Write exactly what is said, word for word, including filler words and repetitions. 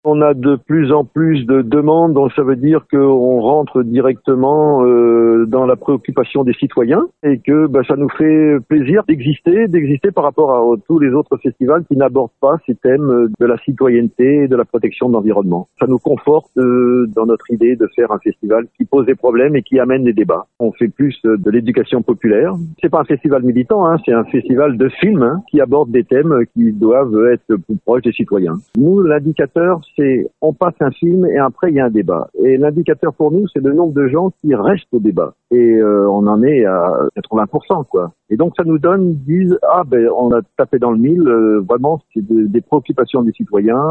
On a de plus en plus de demandes, donc ça veut dire qu'on rentre directement euh, dans la préoccupation des citoyens et que bah, ça nous fait plaisir d'exister, d'exister par rapport à tous les autres festivals qui n'abordent pas ces thèmes de la citoyenneté et de la protection de l'environnement. Ça nous conforte euh, dans notre idée de faire un festival qui pose des problèmes et qui amène des débats. On fait plus de l'éducation populaire. C'est pas un festival militant, hein, c'est un festival de films hein, qui aborde des thèmes qui doivent être plus proches des citoyens. Nous, l'indicateur, c'est on passe un film et après il y a un débat. Et l'indicateur pour nous, c'est le nombre de gens qui restent au débat. Et euh, on en est à quatre-vingts pour cent quoi. Et donc ça nous donne, disent ah ben on a tapé dans le mille. Euh, vraiment, c'est de, des préoccupations des citoyens.